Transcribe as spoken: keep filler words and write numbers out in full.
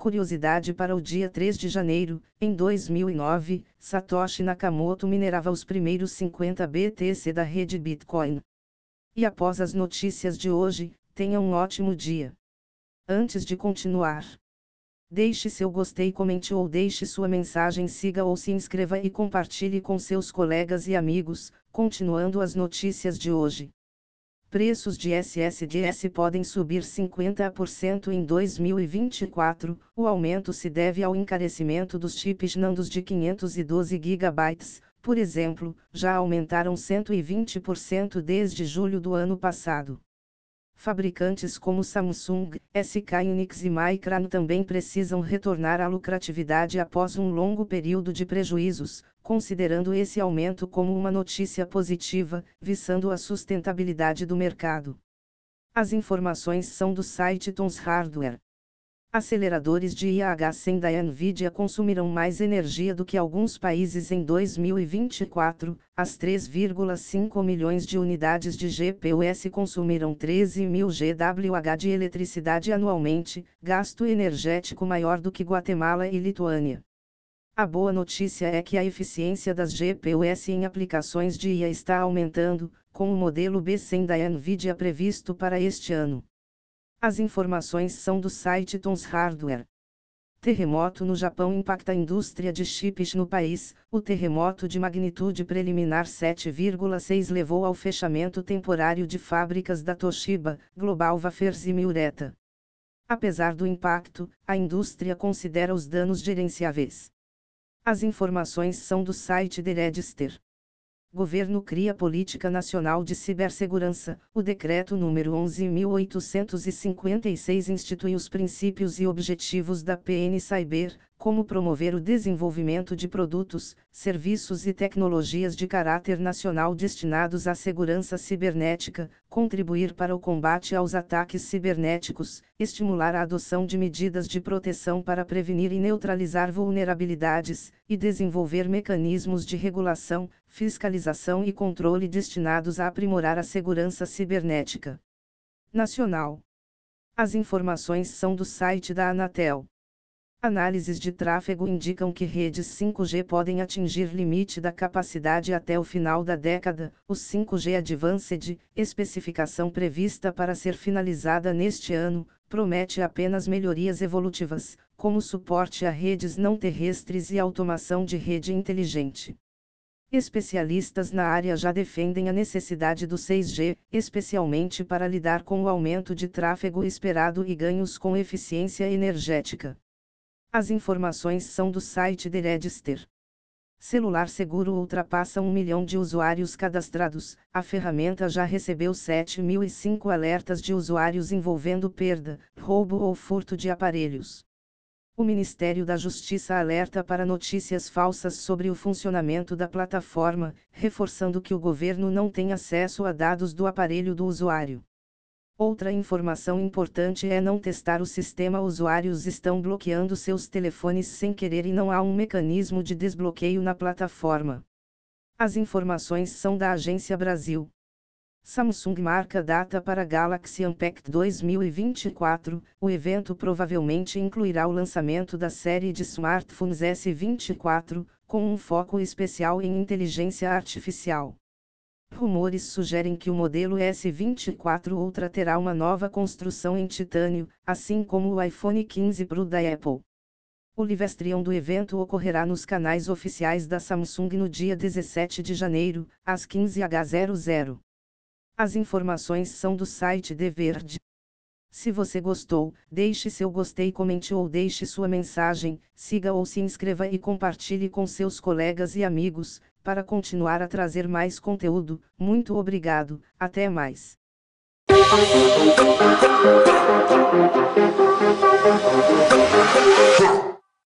Curiosidade para o dia três de janeiro, em dois mil e nove, Satoshi Nakamoto minerava os primeiros cinquenta B T C da rede Bitcoin. E após as notícias de hoje, tenha um ótimo dia. Antes de continuar, deixe seu gostei, comente ou deixe sua mensagem, siga ou se inscreva e compartilhe com seus colegas e amigos. Continuando as notícias de hoje. Preços de S S D S podem subir cinquenta por cento em dois mil e vinte e quatro, o aumento se deve ao encarecimento dos chips Nandos de quinhentos e doze gigabytes, por exemplo, já aumentaram cento e vinte por cento desde julho do ano passado. Fabricantes como Samsung, S K Hynix e Micron também precisam retornar à lucratividade após um longo período de prejuízos, considerando esse aumento como uma notícia positiva, visando a sustentabilidade do mercado. As informações são do site Tons Hardware. Aceleradores de I H cem da Nvidia consumirão mais energia do que alguns países em dois mil e vinte e quatro, as três vírgula cinco milhões de unidades de G P U S consumiram treze mil gigawatt de eletricidade anualmente, gasto energético maior do que Guatemala e Lituânia. A boa notícia é que a eficiência das G P U S em aplicações de I A está aumentando, com o modelo B cem da Nvidia previsto para este ano. As informações são do site Tons Hardware. Terremoto no Japão impacta a indústria de chips no país. O terremoto de magnitude preliminar sete vírgula seis levou ao fechamento temporário de fábricas da Toshiba, GlobalWafers e Miureta. Apesar do impacto, a indústria considera os danos gerenciáveis. As informações são do site The Register. Governo cria Política Nacional de Cibersegurança. O Decreto número onze mil oitocentos e cinquenta e seis institui os princípios e objetivos da P N Cyber, como promover o desenvolvimento de produtos, serviços e tecnologias de caráter nacional destinados à segurança cibernética, contribuir para o combate aos ataques cibernéticos, estimular a adoção de medidas de proteção para prevenir e neutralizar vulnerabilidades, e desenvolver mecanismos de regulação, fiscalização e controle destinados a aprimorar a segurança cibernética nacional. As informações são do site da Anatel. Análises de tráfego indicam que redes cinco G podem atingir limite da capacidade até o final da década. O cinco G Advanced, especificação prevista para ser finalizada neste ano, promete apenas melhorias evolutivas, como suporte a redes não terrestres e automação de rede inteligente. Especialistas na área já defendem a necessidade do seis G, especialmente para lidar com o aumento de tráfego esperado e ganhos com eficiência energética. As informações são do site The Register. Celular seguro ultrapassa um milhão de usuários cadastrados. A ferramenta já recebeu sete mil e cinco alertas de usuários envolvendo perda, roubo ou furto de aparelhos. O Ministério da Justiça alerta para notícias falsas sobre o funcionamento da plataforma, reforçando que o governo não tem acesso a dados do aparelho do usuário. Outra informação importante é não testar o sistema. Usuários estão bloqueando seus telefones sem querer e não há um mecanismo de desbloqueio na plataforma. As informações são da Agência Brasil. Samsung marca data para Galaxy Unpacked dois mil e vinte e quatro. O evento provavelmente incluirá o lançamento da série de smartphones S vinte e quatro, com um foco especial em inteligência artificial. Rumores sugerem que o modelo S vinte e quatro Ultra terá uma nova construção em titânio, assim como o iPhone quinze Pro da Apple. O livestream do evento ocorrerá nos canais oficiais da Samsung no dia dezessete de janeiro, às quinze horas. As informações são do site The Verge. Se você gostou, deixe seu gostei, comente ou deixe sua mensagem, siga ou se inscreva e compartilhe com seus colegas e amigos, para continuar a trazer mais conteúdo. Muito obrigado, até mais.